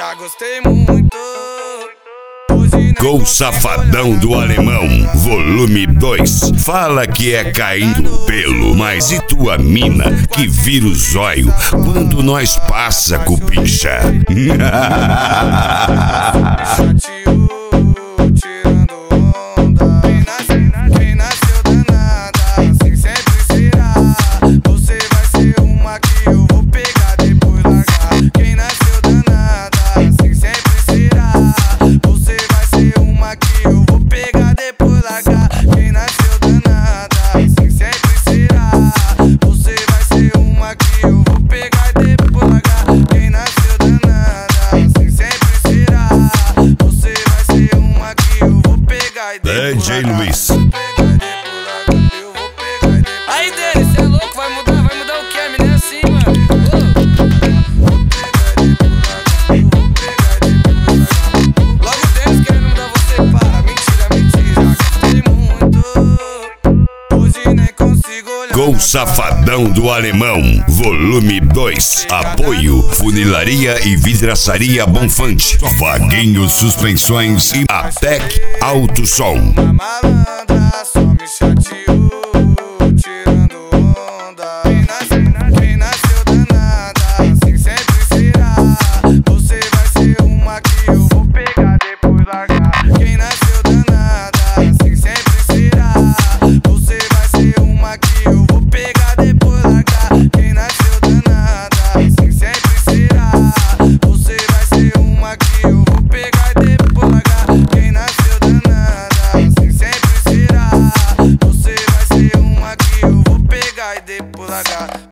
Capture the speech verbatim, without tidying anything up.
já gostei muito. Gol Safadão do Alemão, volume dois. Fala que é caindo pelo, mas e tua mina que vira o zóio quando nós passa cupincha? D J Luiz. Aí dele, cê é louco, vai mudar, vai mudar o que? A mina é assim, mano. Oh. Logo deles querendo mudar você, para. Mentira, mentira. Gostei muito. Hoje nem consigo olhar. Gol Safadão do Alemão, volume dois. Apoio Funilaria e Vidraçaria Bonfante, Vaguinho Suspensões e Atec Alto Som. A malandra só me chateou.